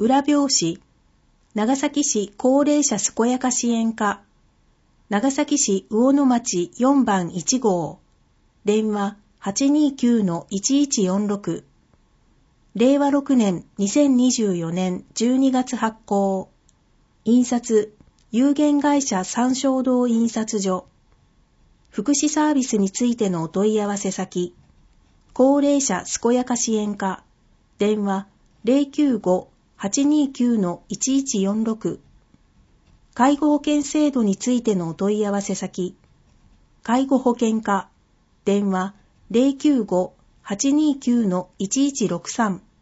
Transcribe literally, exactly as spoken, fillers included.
裏表紙、長崎市高齢者健やか支援課、長崎市魚野町よんばんいち号、電話 はちにきゅうのいちいちよんろく、れいわろくねんにせんにじゅうよねんじゅうにがつ発行、印刷、有限会社三正堂印刷所、福祉サービスについてのお問い合わせ先、高齢者健やか支援課、電話 ゼロきゅうご はちにきゅうのいちいちよんろく、介護保険制度についてのお問い合わせ先、介護保険課、電話 ゼロきゅうご はちにきゅうのいちいちろくさん、